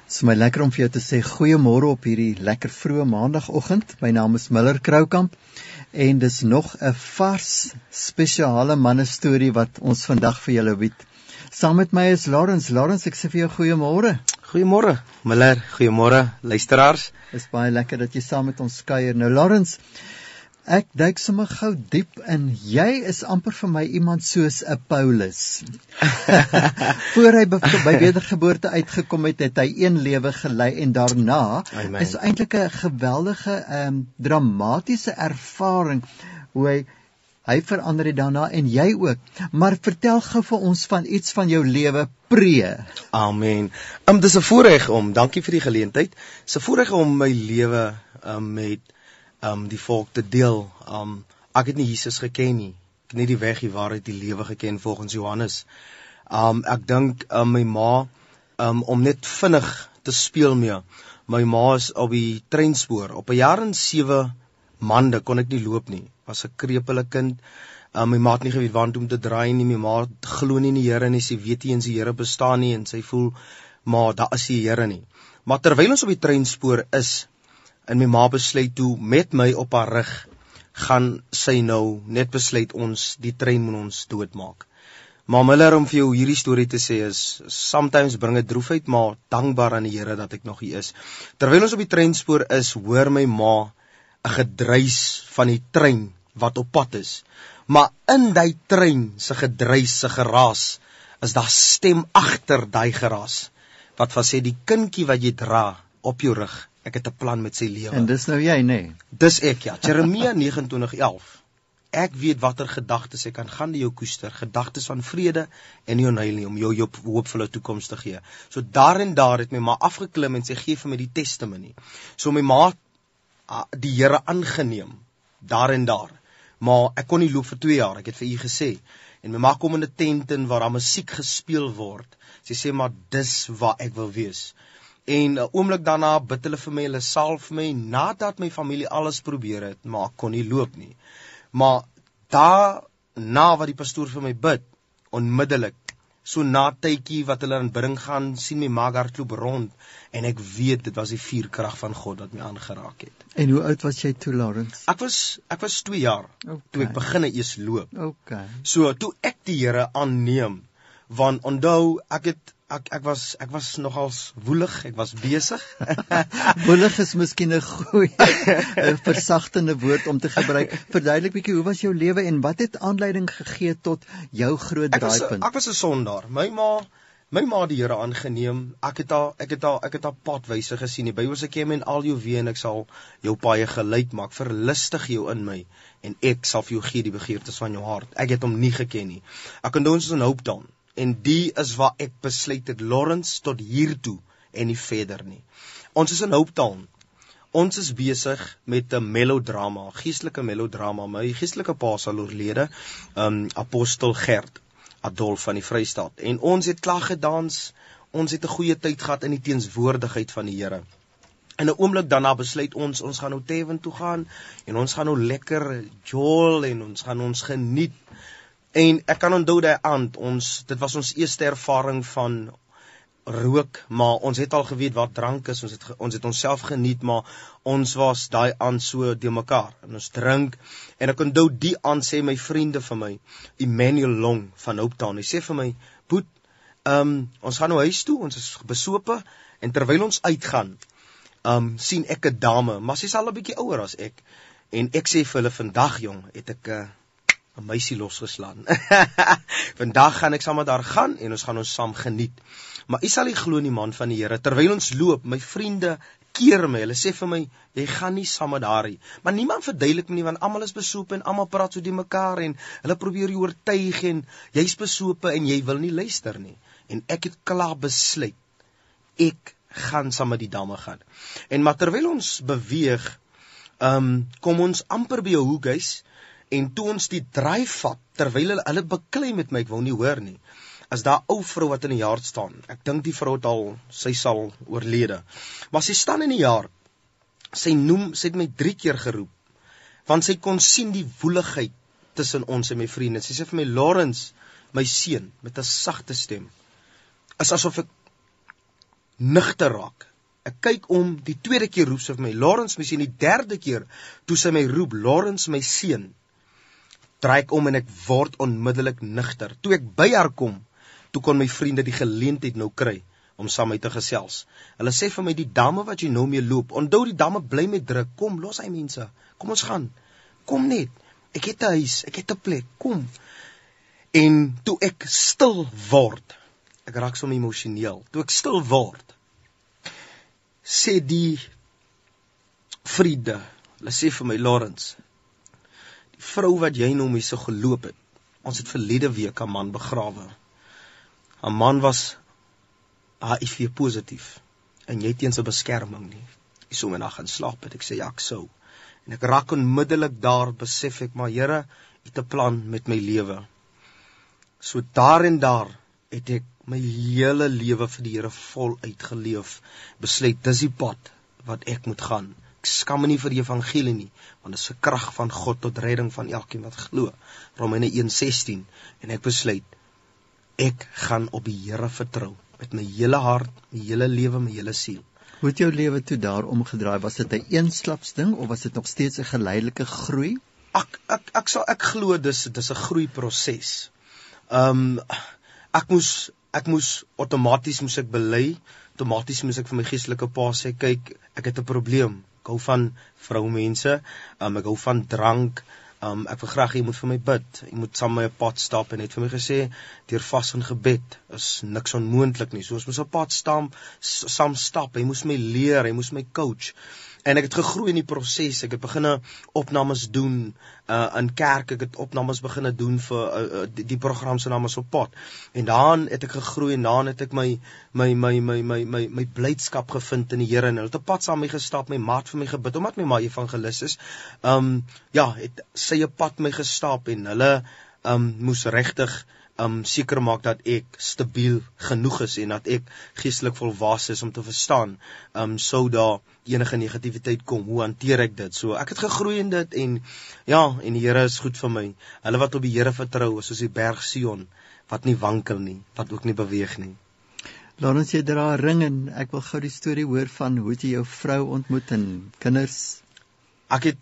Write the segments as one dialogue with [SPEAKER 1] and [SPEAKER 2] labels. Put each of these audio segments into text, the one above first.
[SPEAKER 1] Het is my lekker om vir jou te sê goeiemôre op hierdie lekker vroeë maandagoggend. My naam is Miller Kroukamp en dis nog 'n vars spesiale mannestorie wat ons vandag vir julle bied. Saam met my is Lawrence. Lawrence, ek sê vir jou goeiemôre.
[SPEAKER 2] Goeiemôre, Miller. Goeiemôre, luisteraars.
[SPEAKER 1] Dis baie lekker dat jy saam met ons kuier. Nou Lawrence, ek duik sommer gou diep in. Jy is amper vir my iemand soos 'n Paulus. Voor hy by wedergeboorte uitgekom het, het hy een lewe gelei en daarna
[SPEAKER 2] Amen.
[SPEAKER 1] is eintlik 'n geweldige dramatiese ervaring hoe hy verander het daarna en jy ook. Maar vertel gou vir ons van iets van jou lewe pre.
[SPEAKER 2] Amen. Dis 'n voorreg dankie vir die geleentheid. Dis 'n voorreg om my lewe met die volk te deel. Ek het nie Jesus geken nie. Ek het nie die weg, die waarheid, die lewe geken volgens Johannes. Ek dink my ma, om net vinnig te speel mee. My ma is op die treinspoor. Op 'n jaar en 7 maande kon ek nie loop nie. Was 'n krepele kind. My ma het nie geweet waar om te draai nie. My ma glo nie in die Here nie. Sy weet nie eens die Here bestaan nie en sy voel, maar daar is die Here nie. Maar terwyl ons op die treinspoor is, en my ma besluit toe met my op haar rug, gaan sy nou net besluit die trein moet ons doodmaak. Maar Miller, om vir jou hierdie storie te sê is, sometimes bring dit droefheid, maar dankbaar aan die Here dat ek nog hier is. Terwyl ons op die treinspoor is, hoor my ma 'n gedruis van die trein wat op pad is. Maar in die trein se gedruis, se geraas, is daar stem agter daai geraas wat van sê, die kindjie wat jy dra op jou rug, ek het 'n plan met sy lewe.
[SPEAKER 1] En dis nou jy, nee.
[SPEAKER 2] Dis ek, ja. Jeremia 29:11. Ek weet watter gedagtes ek kan gaan die jou koester, gedagtes van vrede en nie onheil nie, om jou hoopvolle toekoms te gee. So daar en daar het my ma afgeklim en sy gee vir my die testimonie. So my ma die Here aangeneem, daar en daar. Maar ek kon nie loop vir 2 jaar, ek het vir u gesê. En my ma kom in 'n tent in waar daar musiek gespeel word. Sy sê, maar dis waar ek wil wees. En 'n oomblik daarna bid hulle vir my, hulle salf my, nadat my familie alles probeer het, maar ek kon nie loop nie. Maar daarna wat die pastoor vir my bid, onmiddellik, so na tydjie wat hulle in bidding gaan, sien my ma hardloop rond, en ek weet, dit was die vuurkrag van God wat my aangeraak het.
[SPEAKER 1] En hoe oud was jy toe, Lawrence?
[SPEAKER 2] Ek was 2 jaar, toe ek begin eers loop. So, toe ek die Here aanneem, want onthou, ek was nogals woelig, ek was besig.
[SPEAKER 1] Woelig is miskien 'n goeie versagtende woord om te gebruik. Verduidelik bietjie, hoe was jou lewe en wat het aanleiding gegee tot jou groot draaipunt?
[SPEAKER 2] Ek was 'n sondaar. My ma die Here aangeneem. Ek het haar padwyse gesien. Die Bybel sê, ken my in al jou weë en ek sal jou paaie geleid maak. Verlustig jou in my en ek sal vir jou gee die begeertes van jou hart. Ek het hom nie geken nie. Ek onthou ons is in Hope Town. En die is waar ek besluit het, Lawrence, tot hier toe en nie verder nie. Ons is in Hope Town. Ons is besig met 'n melodrama, geestelike melodrama. My geestelike pa sal oorlede, Apostel Gert Adolf van die Vrystaat. En ons het klaar gedans, ons het 'n goeie tyd gehad in die teenswoordigheid van die Here. En 'n oomblik daarna besluit ons gaan nou Tevin toe gaan, en ons gaan nou lekker jol, en ons gaan ons geniet. En ek kan onthou daai aand, dit was ons eerste ervaring van rook, maar ons het al geweet wat drank is, ons het onsself geniet, maar ons was daai aand so de mekaar, en ons drink, en ek onthou die aand sê my vriende vir my, Emmanuel Long van Hope Town, hy sê vir my, Boet, ons gaan nou huis toe, ons is besope, en terwyl ons uitgaan, sien ek 'n dame, maar sy is al 'n bietjie ouer as ek, en ek sê vir hulle, vandag jong, het ek 'n meisie losgeslaan. Vandag gaan ek saam met haar gaan, en ons gaan ons saam geniet. Maar u sal nie glo nie, man van die Here, terwyl ons loop, my vriende keer my, hulle sê vir my, jy gaan nie saam met haar nie. Maar niemand verduidelik my nie, want almal is besope, en almal praat so die mekaar, en hulle probeer jou oortuig, en jy's besope, en jy wil nie luister nie. En ek het klaar besluit, ek gaan saam met die dame gaan. En maar terwyl ons beweeg, kom ons amper by 'n hoekhuis, en toe ons die draai vat, terwyl hulle beklei met my, ek wou nie hoor nie, as daar ou vrou wat in die yard staan, ek dink die vrou sy sal oorlede, maar sy staan in die yard, sy het my 3 keer geroep, want sy kon sien die woeligheid tussen ons en my vriende, sy sê vir my, Lawrence, my seun, met 'n sagte stem, is asof ek nigter raak. Ek kyk om, die tweede keer roep sy vir my, Lawrence, my seun, die derde keer, toe sy my roep, Lawrence, my seun, draai ek om en ek word onmiddellik nigter. Toe ek by haar kom, toe kon my vriende die geleentheid nou kry, om saam met te gesels. Hulle sê vir my, die dame wat jy nou mee loop, onthou die dame bly met druk, kom, los hy mense, kom ons gaan, kom net, ek het 'n huis, ek het 'n plek, kom. En toe ek stil word, ek raak so emosioneel, toe ek stil word, sê die vriende, hulle sê vir my, Lawrence, die vrou wat jy nou mee so geloop het, ons het verlede week 'n man begrawe. 'n Man was HIV positief, en jy teen sy beskerming nie. Ek sou my nag gaan slaap het, ek sê ja, ek sou. En ek raak onmiddellik daar, besef ek, maar Here, het 'n plan met my lewe. So daar en daar, het ek my hele lewe vir die Here voluit geleef, besluit, dis die pad wat ek moet gaan. Ek skam my nie vir die evangelie nie, want dit is 'n krag van God tot redding van elkeen wat glo. Romeine 1:16, en ek besluit, ek gaan op die Here vertrou, met my hele hart, my hele lewe, my hele siel.
[SPEAKER 1] Hoe het jou lewe toe daar omgedraai? Was dit 'n eensklapsding, of was dit nog steeds 'n geleidelike groei?
[SPEAKER 2] Ek glo dis 'n groeiproses. Ek moes outomaties bely, outomaties moes ek vir my geestelike pa sê, kyk, ek het 'n probleem. Ek hou van vroumense, ek hou van drank, ek wil graag jy moet vir my bid, jy moet saam met my 'n pad stap, en het vir my gesê, deur vas en gebed is niks onmoontlik nie. So ons moes 'n pad saam stap, hy moes my leer, hy moes my coach. En ek het gegroei in die proses, ek het begin opnames doen in kerk, ek het opnames begin doen vir die program se naam is Op Pad. En dan het ek gegroei, en dan het ek my blydskap gevind in die Here, en hulle het 'n pad saam met my gestap, my maat vir my gebid, omdat my ma evangelis is, het sy 'n pad my gestap, en hulle moes regtig seker maak dat ek stabiel genoeg is, en dat ek geestelik volwasse is om te verstaan, sou daar enige negativiteit kom, hoe hanteer ek dit? So ek het gegroei in dit, en die Here is goed vir my. Hulle wat op die Here vertrou, is soos die berg Sion, wat nie wankel nie, wat ook nie beweeg nie.
[SPEAKER 1] Lawrence, jy dra 'n ring, en ek wil gou die storie hoor van hoe jy jou vrou ontmoet en kinders.
[SPEAKER 2] Ek het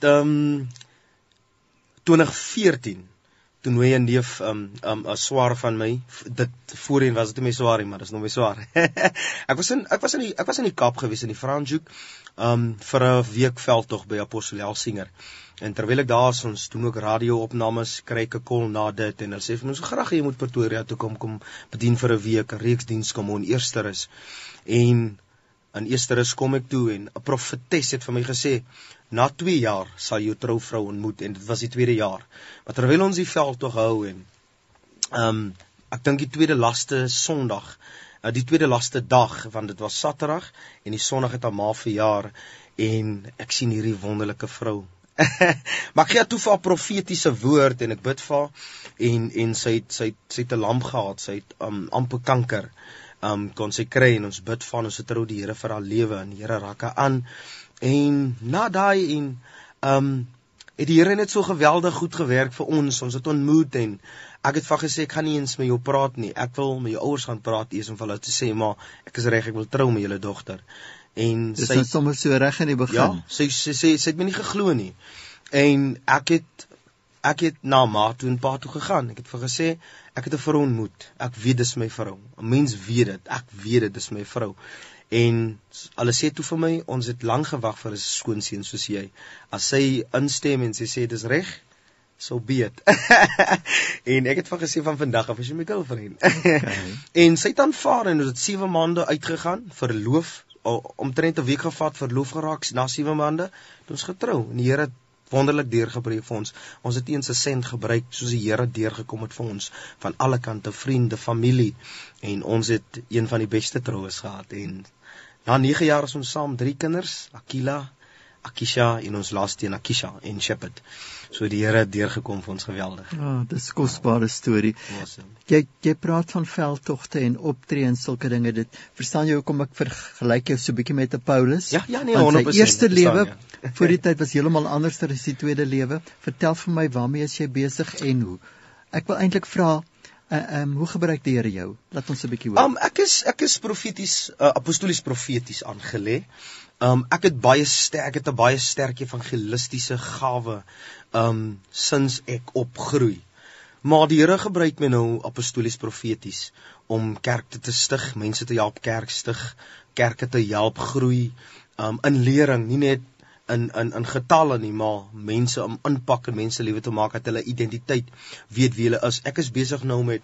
[SPEAKER 2] 2014 toe nooi 'n neef 'n swaar van my, dit voorheen was dit nie my swaar nie, maar dis nog my swaar. Ek was in die Kaap gewees, in die Franschhoek, vir 'n week veldtog by Apostel Helsinger. En terwyl ek daar is, ons doen ook radio-opnames, kry ek 'n call na dit, en hulle sê vir my, so graag jy moet Pretoria toe kom bedien vir 'n week, 'n reeksdiens kom in Eersterus. En in Eersterus kom ek toe, en 'n profetes het vir my gesê, na 2 jaar sal jy jou trouvrou ontmoet, en dit was die 2de jaar. Maar terwyl ons die veldtog hou, en ek dink die tweede laaste Sondag, die tweede laaste dag, want dit was Saterdag, en die Sondag het haar ma verjaar, en ek sien hierdie wonderlike vrou. Maar ek gee toe vir haar profetiese woord, en ek bid vir haar, en sy het 'n lamp gehad, sy het amper kanker, kon sy kry, en ons bid vir haar, ons vertrou die Here vir haar lewe, en die Here raak haar aan, en na daai, het die Here net so geweldig goed gewerk vir ons het ontmoet, en ek het van gesê, ek gaan nie eens met jou praat nie, ek wil met jou ouers gaan praat eers, om vir hulle te sê, maar ek is reg, ek wil trou met julle dogter. En
[SPEAKER 1] dis sy sommer so reg in die begin.
[SPEAKER 2] Ja, sy het my nie geglo nie, en ek het na ma toe en pa toe gegaan, ek het vir gesê, ek het 'n vrou ontmoet, ek weet dis my vrou, 'n mens weet dit, ek weet dit is my vrou. En hulle sê toe vir my, ons het lank gewag vir 'n skoonseun soos jy. As sy instem en sy sê dis reg, so be it. En ek het van gesê van vandag af, as jy my girlfriend. Okay. En sy het aanvaar, en ons het 7 maande uitgegaan, verloof, omtrent 'n week gevat, verloof geraak, na 7 maande, het ons getrou, en die Here het wonderlik deurgebreek vir ons. Ons het nie eens 'n sent gebruik, soos die Here deurgekom het vir ons, van alle kante, vriende, familie, en ons het een van die beste troues gehad, en na 9 jaar is ons saam, 3 kinders, Akila, Akisha, en ons laaste een, Akisha, en Shepherd. So die Here het deurgekom vir ons geweldig.
[SPEAKER 1] Dis 'n kosbare storie.
[SPEAKER 2] Awesome.
[SPEAKER 1] Jy praat van veldtogte en optree en sulke dinge, dit, verstaan jy hoekom ek vergelyk jou so 'n bietjie met 'n Paulus?
[SPEAKER 2] Ja, nee,
[SPEAKER 1] want
[SPEAKER 2] 100%.
[SPEAKER 1] sy eerste lewe,
[SPEAKER 2] ja.
[SPEAKER 1] voor die tyd was heeltemal anders as die tweede lewe. Vertel vir my, waarmee is jy besig, en hoe? Ek wil eintlik vra, Hoe gebruik die Here jou? Laat ons 'n bietjie hoor.
[SPEAKER 2] Ek is profeties, apostolies profeties aangelê. Ek het 'n baie sterk evangelistiese gawe sinds ek opgroei. Maar die Here gebruik my nou apostolies profeties om kerke te stig, mense te help kerk stig, kerke te help groei, in lering, nie net in getalle nie, maar mense om inpak in mense lewe te maak, dat hulle identiteit weet wie hulle is. Ek is besig nou met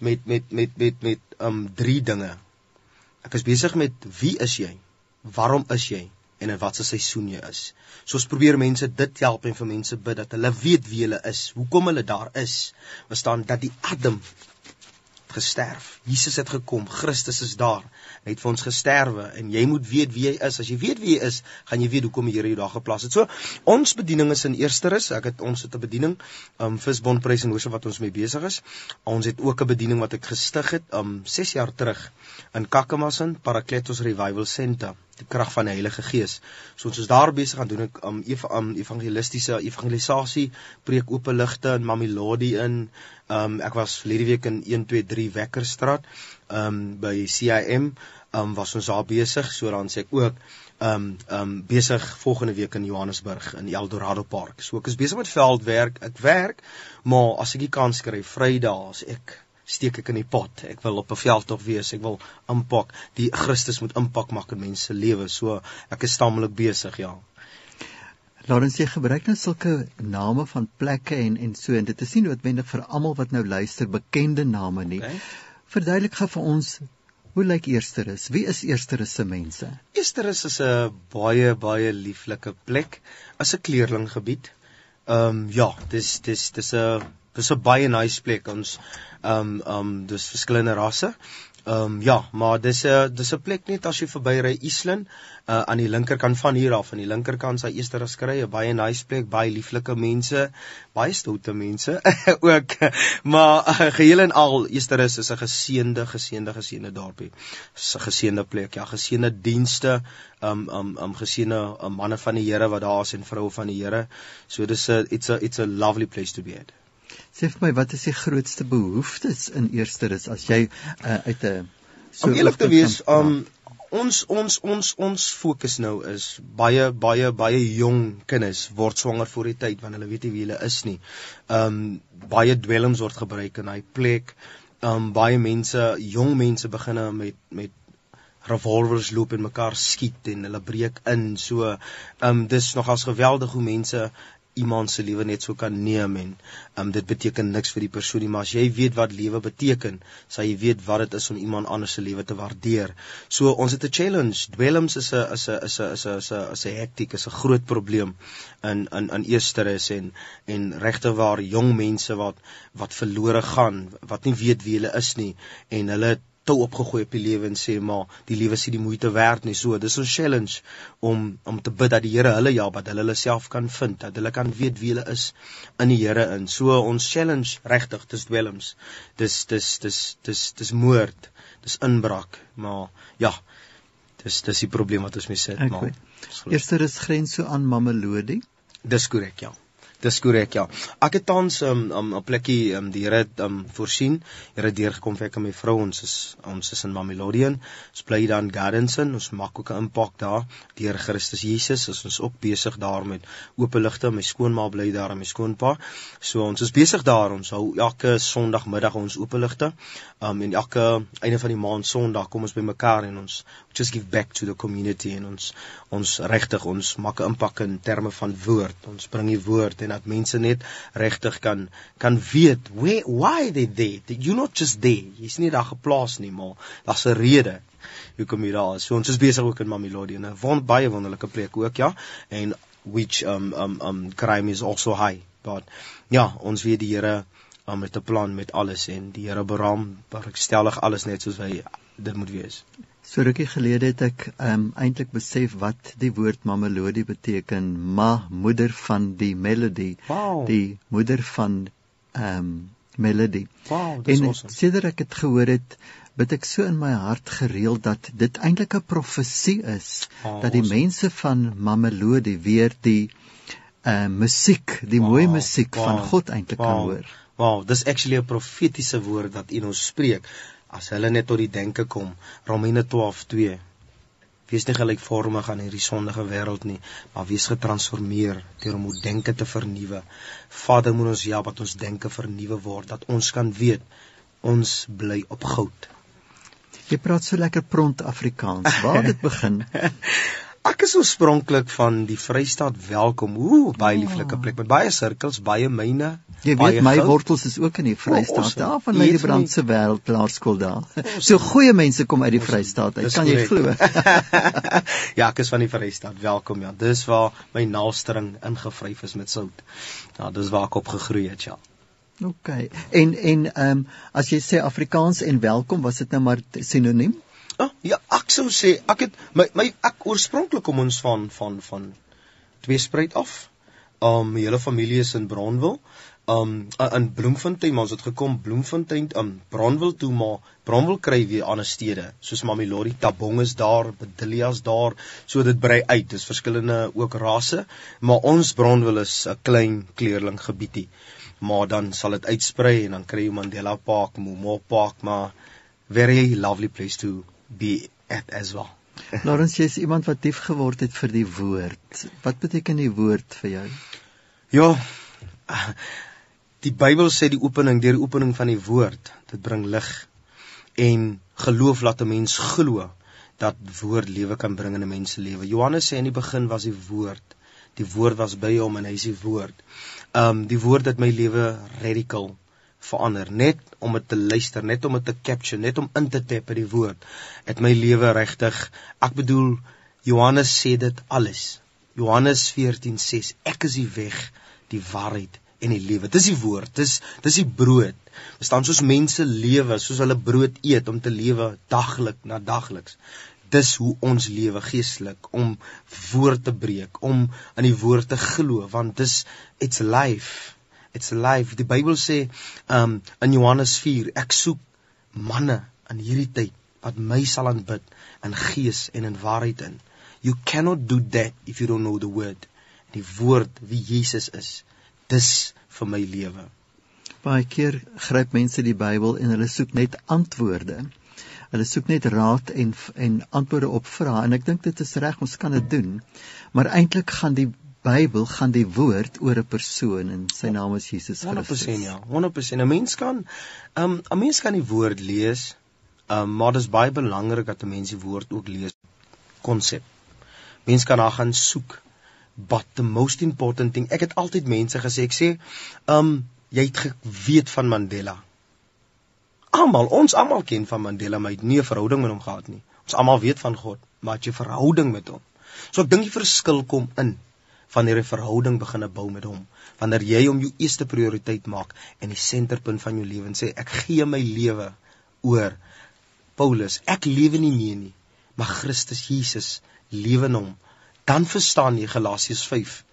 [SPEAKER 2] 3 dinge. Ek is besig met wie is jy? Waarom is jy? En in watse seisoen jy is. So ons probeer mense dit help en vir mense bid dat hulle weet wie hulle is, hoekom hulle daar is. We staan dat die Adam gesterf. Jesus het gekom, Christus is daar. Hy het vir ons gesterwe en jy moet weet wie jy is. As jy weet wie jy is, gaan jy weet hoekom die Here jou daar geplaas het. So, ons bediening is in Eersterus. Ons het 'n bediening, Visbond Praise and Worship wat ons mee besig is. Ons het ook 'n bediening wat ek gestig het 6 jaar terug in Kakamassin, Parakletos Revival Center. Die krag van die Heilige Gees. So ons is daar besig aan doen ek evangelisasie, preek openligte in Mamelodi in. Ek was verlede week in 123 Wekkerstraat by CIM, was ons daar besig, so dan sê ek ook besig volgende week in Johannesburg in Eldorado Park. So ek is besig met veldwerk, ek werk, maar as ek die kans kry, Vrydag, as steek ek in die pot. Ek wil op 'n veldtog wees, ek wil impak, die Christus moet impak maak in mense se lewe. So ek is tamelik besig, ja.
[SPEAKER 1] Lawrence, jy gebruik nou sulke name van plekke en so, en dit is nie noodwendig vir almal wat nou luister bekende name nie. Okay. Verduidelik gou vir ons, hoe lyk Eersterus? Wie is Eersterus se mense?
[SPEAKER 2] Eersterus is 'n baie lieflike plek, is 'n kleerlinggebied. Ja, dis 'n baie nice plek. Ons dis verskillende rasse. Ja, maar dis 'n plek net as jy verbyry Eastland, aan die linkerkant van hier af, aan die linkerkant sy Eersterus kry, 'n baie nice plek, baie lieflike mense, baie stoute mense ook. Maar geheel en al Eersterus is 'n geseënde dorpie. Dis 'n geseënde plek, ja, geseënde dienste, geseënde manne van die Here wat daar is en vroue van die Here. So dis it's a lovely place to be at.
[SPEAKER 1] Sê vir my, wat is die grootste behoeftes in Eersterus as jy uit 'n
[SPEAKER 2] om eerlik te wees, ons fokus nou is baie jong kinders word swanger voor die tyd want hulle weet nie wie hulle is nie. Baie dwelms word gebruik in hy plek. Baie jong mense begin met revolvers loop en mekaar skiet en hulle breek in. So dis nogals geweldig hoe mense iemand se lewe net so kan neem en dit beteken niks vir die persoon nie, maar as jy weet wat lewe beteken, sal jy weet wat dit is om iemand anders se lewe te waardeer. So ons het 'n challenge. Dwelms is 'n hektiek, is 'n groot probleem in Eersterus en regtig waar jong mense wat verlore gaan, wat nie weet wie hulle is nie en hulle tou opgegooi op die lewe en sê maar die lewe is nie die moeite werd nie. So dis 'n challenge om te bid dat die Here hulle help, dat hulle self kan vind, dat hulle kan weet wie hulle is in die Here in. So ons challenge regtig, dis dwelms. Dis moord, dis inbraak, maar ja, dis die probleem wat ons mee sit, maar.
[SPEAKER 1] Eersterus grens so aan Mamelodi.
[SPEAKER 2] Dis korrek, ja. Dis korrek, ja. Ek het tans 'n plekkie, die Here het voorsien. Die Here het deurgekom vir ek en my vrou. Ons is in Mamelodi. Ons bly daar in Gardenson. Ons maak ook 'n impak daar. Deur Christus Jesus is ons ook besig daar met openligte. My skoonma bly daar en my skoonpa. So ons is besig daar. Ons hou elke Sondagmiddag ons openligte. En elke einde van die maand Sondag kom ons bymekaar en ons just give back to the community en ons regtig ons maak 'n impak in terme van woord. Ons bring die woord en dat mense net regtig kan weet why they there. You're not just there. Jy's nie daar geplaas nie, maar daar's 'n rede hoekom jy daar is. So ons is besig ook in Mamelodi en 'n baie wonderlike plek ook, ja. En which crime is also high. But ja, ons weet die Here met 'n plan met alles en die Here bewerkstellig alles net soos hy dit moet wees.
[SPEAKER 1] So rukkie gelede het ek eintlik besef wat die woord Mamelodi beteken. Moeder van die melody.
[SPEAKER 2] Wow.
[SPEAKER 1] Die moeder van melody.
[SPEAKER 2] Wow, dis awesome.
[SPEAKER 1] En sedert ek het gehoor het, bid ek so in my hart gereeld dat dit eintlik 'n profesie is, dat die mense van Mamelodi weer die musiek, die mooi musiek van God eintlik kan hoor.
[SPEAKER 2] Wow, dis actually 'n profetiese woord wat U nou spreek. As hulle net tot die denke kom, Romeine 12:2. Wees nie gelykvormig aan hierdie sondige wêreld nie, maar wees getransformeer deur om ons denke te vernuwe. Vader, moet ons help dat ons denke vernuwe word, dat ons kan weet, ons bly op goud.
[SPEAKER 1] Jy praat so lekker pront Afrikaans. Waar het dit begin?
[SPEAKER 2] Ek is oorspronklik van die Vrystaat. Welkom. Baie lieflike plek met baie sirkels, baie myne.
[SPEAKER 1] Jy weet, my wortels is ook in die Vrystaat.
[SPEAKER 2] Awesome.
[SPEAKER 1] Daar van my die Brandse wêreld laerskool daar. So goeie mense kom uit die Vrystaat uit. Kan jy glo?
[SPEAKER 2] Ja, ek is van die Vrystaat. Welkom, ja. Dis waar my naalstring ingevryf is met sout. Ja, dis waar ek opgegroei het, ja.
[SPEAKER 1] Okay. En as jy sê Afrikaans en welkom, was dit nou maar sinoniem?
[SPEAKER 2] Ja, ek sou sê ek het ek oorspronklik kom ons van Tweespruit af. My hele familie is in Bronwil. In Bloemfontein, maar ons het gekom Bloemfontein, Bronwil toe, maar Bronwil kry weer ander stede, soos Mamelodi, Tabong is daar, Bedillias daar, so dit brei uit, dis verskillende ook rase, maar ons Bronwil is 'n klein kleurling gebietie, maar dan sal dit uitsprei, en dan kry jy Mandela Park, Momo Park, maar very lovely place to be at as well.
[SPEAKER 1] Lawrence, jy is iemand wat lief geword het vir die woord. Wat beteken die woord vir jou?
[SPEAKER 2] Ja, die Bybel sê deur die opening van die woord, dit bring lig, en geloof laat 'n mens glo, dat woord lewe kan bring in 'n mens se lewe. Johannes sê in die begin was die woord was by hom en hy is die woord. Die woord het my lewe radical verander, net om dit te luister, net om dit te capture, net om in te tap by die woord, het my lewe regtig, ek bedoel, Johannes sê dit alles. Johannes 14:6, ek is die weg, die waarheid en die lewe. Dis die woord, dis die brood. Verstaan, soos mense lewe, soos hulle brood eet om te lewe daglik na dagliks. Dis hoe ons lewe geestelik, om woord te breek, om in die woord te glo, want it's life. It's life. Die Bybel sê in Johannes 4, ek soek manne in hierdie tyd wat my sal aanbid in gees en in waarheid in. You cannot do that if you don't know the word. Die woord wie Jesus is. Dis vir my lewe.
[SPEAKER 1] Baie keer gryp mense die Bybel en hulle soek net antwoorde. Hulle soek net raad en antwoorde op vrae, en ek dink dit is reg, ons kan dit doen. Maar eintlik gaan die Bybel, gaan die woord oor 'n persoon, en sy naam is Jesus Christus.
[SPEAKER 2] 100%, ja, 100%. 'n mens kan die woord lees, maar dit is baie belangrik dat 'n mens die woord ook lees. Konsep. Mens kan daar gaan soek. But the most important thing, ek het altyd mense gesê, ek sê, jy het geweet van Mandela. Ons almal ken van Mandela, maar jy het nie 'n verhouding met hom gehad nie. Ons almal weet van God, maar het jy 'n verhouding met hom. So ek dink die verskil kom in, wanneer jy 'n verhouding begin bou met hom. Wanneer jy hom jou eerste prioriteit maak, en die senterpunt van jou lewe, en sê, ek gee my lewe oor Paulus, ek lewe nie meer nie, maar Christus Jesus lewe in hom. Dan verstaan jy Galasiërs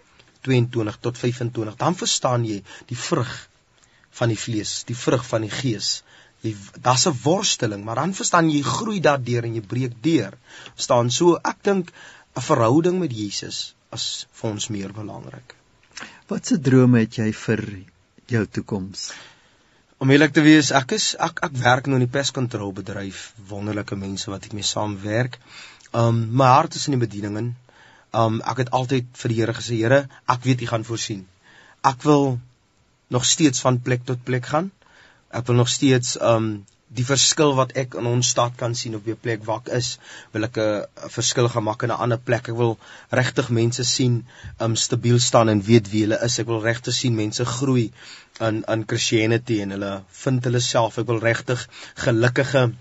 [SPEAKER 2] 5:22-25, dan verstaan jy die vrug van die vlees, die vrug van die gees. Daar's 'n worsteling, maar dan verstaan jy groei daardeur en jy breek deur. Verstaan, so ek dink 'n verhouding met Jesus is vir ons meer belangrik.
[SPEAKER 1] Wat se drome het jy vir jou toekoms?
[SPEAKER 2] Om eerlik te wees, ek werk nou in die pestkontrolbedryf, wonderlike mense wat ek mee saamwerk. My hart is in die bediening in. Ek het altyd vir die Here gesê, Here, ek weet U gaan voorsien. Ek wil nog steeds van plek tot plek gaan. Ek wil nog steeds die verskil wat ek in ons stad kan sien op die plek waar ek is, wil ek 'n verskil gaan maak in 'n ander plek. Ek wil regtig mense sien stabiel staan en weet wie hulle is. Ek wil regtig sien mense groei in Christianity en hulle vind hulle self. Ek wil regtig gelukkige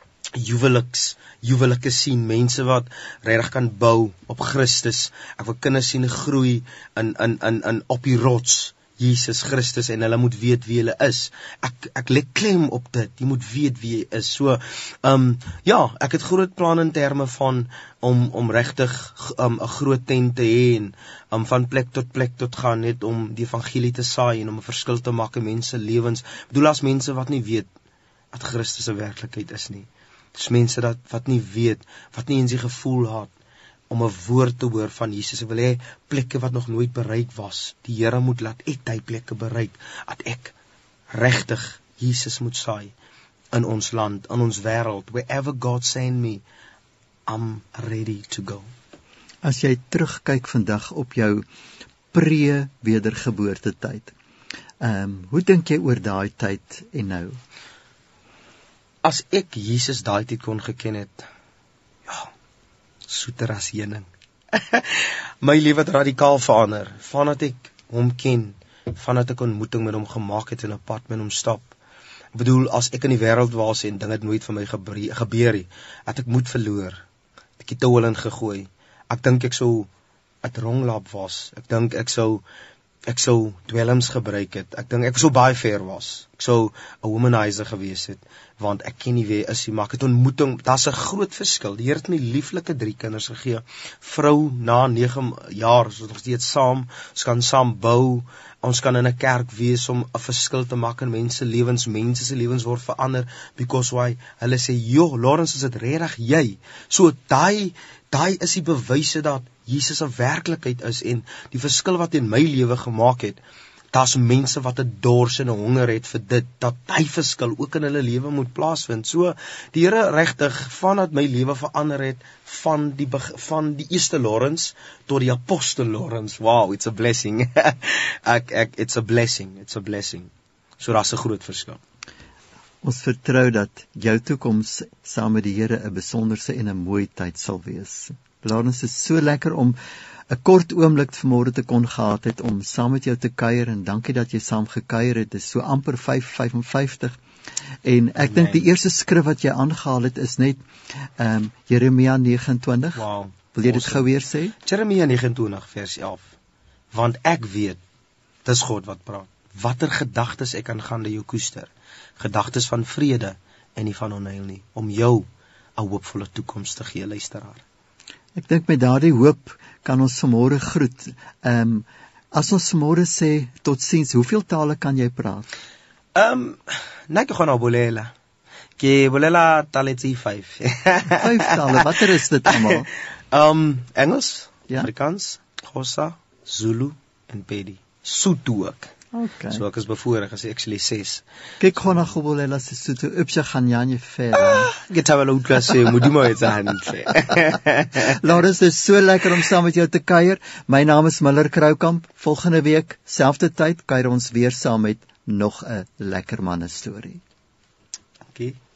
[SPEAKER 2] huwelike sien, mense wat regtig kan bou op Christus. Ek wil kinders sien groei in op die rots, Jesus Christus, en hulle moet weet wie hulle is. Ek lê klem op dit. Jy moet weet wie jy is. So, ja, ek het groot planne in terme van om regtig 'n groot tent te hê en van plek tot gaan, net om die evangelie te saai en om 'n verskil te maak in mense lewens. Ek bedoel, as mense wat nie weet wat Christus se werklikheid is nie. Dis mense wat nie weet, wat nie eens die gevoel het om 'n woord te hoor van Jesus. Ek wil hê plekke wat nog nooit bereik was, die Here moet laat ek die plekke bereik, dat ek regtig Jesus moet saai in ons land, in ons wêreld, wherever God send me, I'm ready to go.
[SPEAKER 1] As jy terugkyk vandag op jou pre-wedergeboortetyd, hoe dink jy oor daai tyd en nou?
[SPEAKER 2] As ek Jesus daai tyd kon geken het, ja, soeter as heuning. My lewe het radikaal verander, vandat ek hom ken, vandat ek ontmoeting met hom gemaak het en 'n pad met hom stap. Ek bedoel, as ek in die wêreld was en dinge het nooit vir my gebeur nie, het ek moed verloor, ek het touwel ingegooi, ek dink ek sou 'n dronglap was, ek dink ek sou dwelms gebruik het, ek dink ek sou baie ver was, ek sou 'n womanizer gewees het, want ek ken nie wie is nie, maar ek het ontmoeting, daar's 'n groot verskil. Die Here het my lieflike 3 kinders gegee, vrou na 9 jaar, ons is nog steeds saam, ons kan saam bou, ons kan in 'n kerk wees om 'n verskil te maak in mense se lewens word verander, because why? Hulle sê, joh, Lawrence, is dit regtig jy? So, daai is die bewyse dat Jesus 'n werklikheid is, en die verskil wat in my lewe gemaak het, daar's mense wat 'n dors en 'n honger het vir dit, dat hy verskil ook in hulle lewe moet plaasvind. So, die Here regtig, vandat my lewe verander het, van die eerste Lawrence tot die apostel Lawrence, wow, it's a blessing. It's a blessing. So, daar's 'n groot verskil.
[SPEAKER 1] Ons vertrou dat jou toekoms saam met die Here 'n besonderse en 'n mooi tyd sal wees. Lawrence, is so lekker om 'n kort oomblik vanmôre te kon gehad het om saam met jou te kuier, en dankie dat jy saam gekuier het. Dit is so amper 5:55. En ek dink die eerste skrif wat jy aangehaal het is net Jeremia 29.
[SPEAKER 2] Wow.
[SPEAKER 1] Wil jy dit gou weer sê?
[SPEAKER 2] Jeremia 29 vers 11. Want ek weet, dis God wat praat, watter gedagtes ek aangaande jou koester. Gedagtes van vrede en nie van onheil nie, om jou 'n hoopvolle toekoms te gee, luisteraar.
[SPEAKER 1] Ek dink met daardie hoop kan ons vanmôre groet. As ons vanmôre sê totsiens, hoeveel tale kan jy praat?
[SPEAKER 2] Nna ke kgona ho bolela. Ke bolela tale tse 5.
[SPEAKER 1] 5 tale, watter is dit almal?
[SPEAKER 2] Engels,
[SPEAKER 1] Ja.
[SPEAKER 2] Afrikaans, Xhosa, Zulu en Pedi. Sotho ook.
[SPEAKER 1] Okay.
[SPEAKER 2] So ek is bevoorreg as ek actually 6.
[SPEAKER 1] Kyk khona go bolela Sesotho upse ganyanye fela.
[SPEAKER 2] Ke thabela utlwa se modimo etsa hantle.
[SPEAKER 1] Lawrence, dit is so lekker om saam met jou te kuier. My naam is Miller Kroukamp. Volgende week, selfde tyd, kuier ons weer saam met nog 'n lekker manne storie.
[SPEAKER 2] Dankie.